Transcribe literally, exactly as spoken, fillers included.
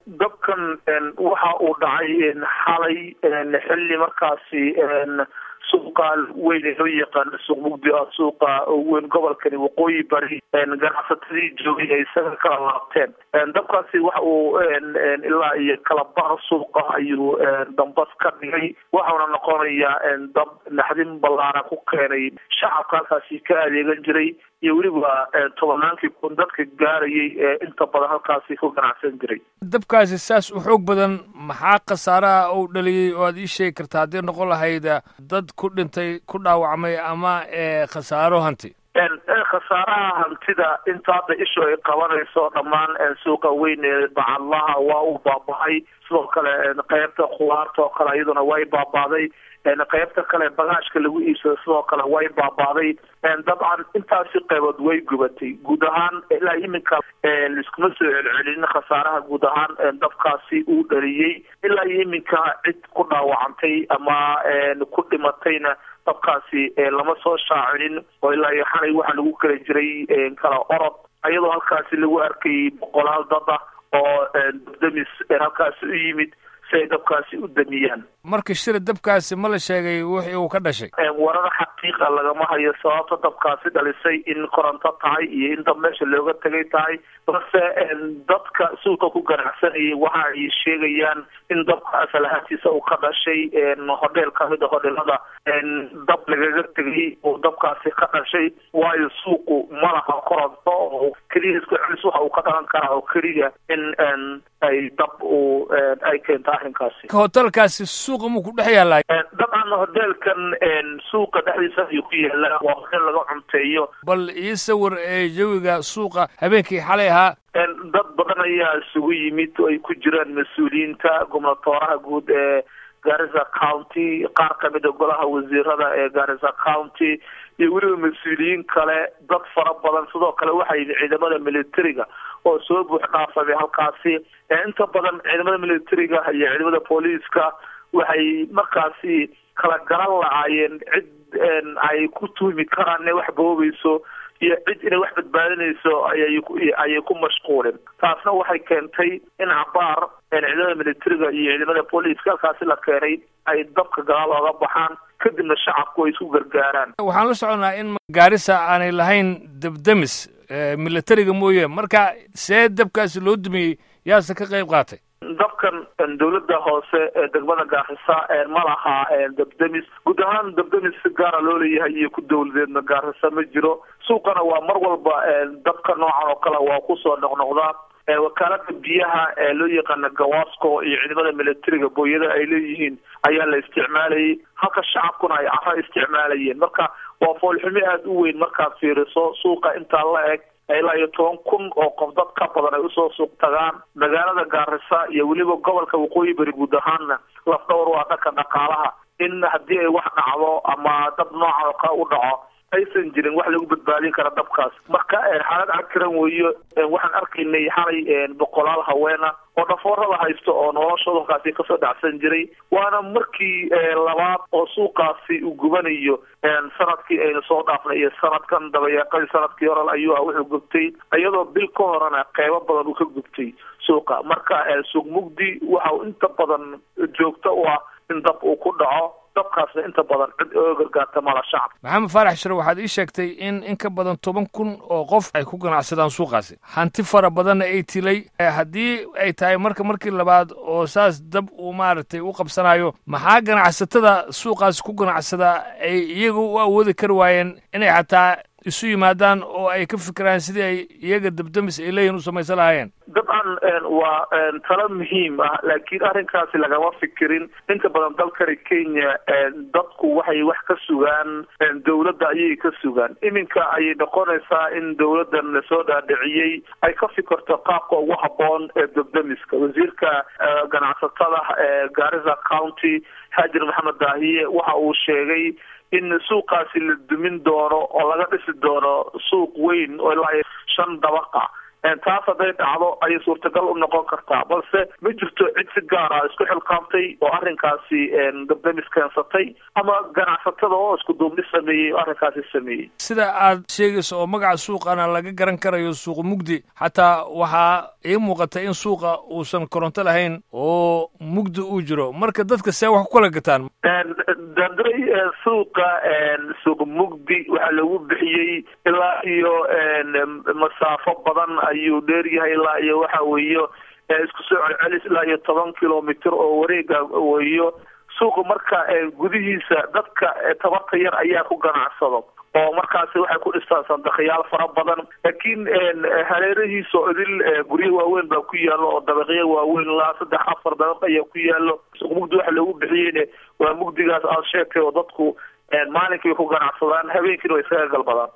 dabkan waxa uu dhacay xalay xilli markaasi suuqa weyn loo yaqaan suuq mugdi ah suuqa weyn gobolkani waqooyi bari ganacsatadii joogay ay isaga kala laabteen dabkaasi waxa uu ilaa iyo kala bar suuqa ayuu dambas ka dhigay waxaana noqonayaa dab naxdin ballaaran ku keenay shacabka halkaasi ka adeegan jiray iyo weliba tobannaankii kun dadka gaarayay ee inta badan halkaasi ku ganacsan jiray. dabkaasi saas u xoog badan maxaa khasaaraha uu dhaliyey oo aad ii sheegi kartaa haddii noqon lahayd dad ku dhintay ku dhaawacmay ama khasaaro hanti? khasaaraha hantida inta hadda ishu ay qabanayso dhammaan suuqa weyn ee bacadlaha waa uu baaba'ay, sidoo kale qaybta khudaarta oo kale iyaduna way baaba'day, qaybta kale bagaashka lagu iibsado sidoo kale way baaba'day. dabcan intaasi qaybood way gubatay. guud ahaan ilaa iminka liskuma soo celcelin khasaaraha guud ahaan dabkaasi uu dhaliyey. ilaa iminka cid ku dhaawacantay ama ku dhimatayna dabkaasi lama soo shaacinin oo ilaa iyo xalay waxaa lagu kala jiray kala orod iyadoo halkaasi lagu arkayay boqolaal dad ah oo dabdamis halkaasi u yimid si ay dabkaasi u damiyaan. marka shira dabkaasi ma la sheegay wixii uu ka dhashay? warada xaqiiqa lagama hayo sababta dabkaasi dhalisay, in koronto tahay iyo in dab meesha looga tegay tahay, balse dadka suuqa ku ganacsanayay waxa ay sheegayaan in dabka asal ahaantiisa uu ka dhashay hodheel kamid a hodheelada dab lagaga tegay oo dabkaasi ka dhashay, waayo suuqu ma laha koronto oo keliya isku celis waxa uu ka dhalan karaa oo keliya in ay dab uu ay keento arrinkaasi. hotelkaasi suuqa muu ku dhex yaallaa? dabcan hoteelkan suuqa dhexdiisa ayuu ku yaallaa, waa hodeel laga cunteeyo. bal ii sawir ee jawiga suuqa habeenkii xalay ahaa. dad badan ayaa isugu yimid oo ay ku jiraan mas-uuliyiinta gobnatooraha guud ee Garissa County, qaar kamid a golaha wasiirada ee Garissa County iyo weliba mas-uuliyiin kale, dad fara badan. sidoo kale waxaa yimid ciidamada militariga oo soo buux dhaafsaday halkaasi. inta badan ciidamada militariga iyo ciidamada booliiska waxay markaasi kala garan lahaayeen cid ay ku tuhmi karaan inay wax boobayso iyo cid inay wax badbaadinayso ayay ku mashquulin. taasna waxay keentay in cabaar ciidamada militariga iyo ciidamada booliiska halkaasi la keenay ay dabka gadaal ooga baxaan, kadibna shacabku ay isku gargaaraan. waxaan la soconaa in Garissa aanay lahayn dabdamis militariga mooye, marka see dabkaasi loo dumiyey yaase ka qayb qaatay? dabkan dawladda hoose ee degmada Garissa ma laha dabdamis. guud ahaan dabdamis si gaara loo leeyahay iyo ku dawladeedna Garissa ma jiro. suuqana waa mar walba dabka noocan oo kale waa kusoo noqnoqdaa. wakaalada biyaha ee loo yaqaana Gawasco iyo ciidamada militariga booyada ay leeyihiin ayaa la isticmaalayay, halka shacabkuna ay cara isticmaalayeen. marka waa foolxumi aada u weyn markaad fiiriso suuqa intaa la eg ilaa iyo toban kun oo qof dad ka badan ay usoo suuq tagaan. magaalada Garissa iyo weliba gobolka waqooyi bari guud ahaanna lafdhawr waa dhanka dhaqaalaha, in haddii ay wax dhacdo ama dab noocan oo kale u dhaco aysan jirin wax lagu badbaadin kara dabkaas. marka xaalad cakiran weeyo. waxaan arkaynay xalay boqolaal haweena oo dhafoorada haysto oo noloshooda halkaasi kasoo dhacsan jiray. waana markii labaad oo suuqaasi uu gubanayo sanadkii aynu soo dhaafnay iyo sanadkan dabayaaqadii sanadkii hore ayuu ah wuxuu gubtay, iyadoo bil ka horena qeybo badan uu ka gubtay suuqa. marka suuq mugdi waxa uu inta badan joogto u ah in dab uu ku dhaco, dabkaasna inta badan cid oo gargaarta mala shacab. maxamed faarax shire, waxaad ii sheegtay in in ka badan toban kun oo qof ay ku ganacsadaan suuqaasi, hanti fara badanna ay tilay. haddii ay tahay marka markii labaad oo saas dab uu maaragtay u qabsanayo, maxaa ganacsatada suuqaasi ku ganacsada ay iyaga u awoodi kari waayeen inay xataa isu yimaadaan oo ay ka fikiraan sidii ay iyaga dabdamis ay leeyihin u samaysan lahaayeen? dabcan waa talo muhiim ah, laakiin arrinkaasi lagama fikirin. inta badan dalkani Kenya dadku waxay wax ka sugaan dawladda ayay ka sugaan. iminka ayay noqonaysaa in dawladdan lasoo dhaadhiciyey ay ka fikirto qaabka ugu habboon ee dabdamiska. wasiirka ganacsatada ee Garissa County Haajir Maxamed Daahiye waxa uu sheegay in suuqaasi la dumin doono oo laga dhisi doono suuq weyn oo ilaa shan dabaqa taas hadday dhacdo ayay suurtagal u noqon kartaa balse ma jirto cid si gaar ah isku xilqaamtay oo arrinkaasi dabdamis keensatay ama ganacsatada oo isku duubni sameeyey oo arrinkaasi sameeyey sida aad sheegayso oo magaca suuqana laga garan karayo suuq mugdi xataa waxaa ii muuqata in suuqa uusan koronto lahayn oo mugdi uu jiro marka dadka see wax ku kala gataan dandray suuqa suuq mugdi waxaa lagu bixiyey ilaa iyo masaafo badan ayuu dheer yahay ilaa iyo waxa weeyo isku soo celcelis ilaa iyo toban kilomitr oo wareega weeyo suuqa marka gudihiisa dadka tabarta yar ayaa ku ganacsado oo markaasi waxay ku dhistaan sandaqyaal fara badan laakiin hareerihiisa idil guryo waaweyn baa ku yaalo oo dabaqyo waaweyn ilaa saddex afar dabaq ayaa ku yaalo suuq mugdi waxa lagu bixiyeyne waa mugdigaas aad sheegtay oo dadku maalinkii ku ganacsadaan habeenkiina way isaga galbadaan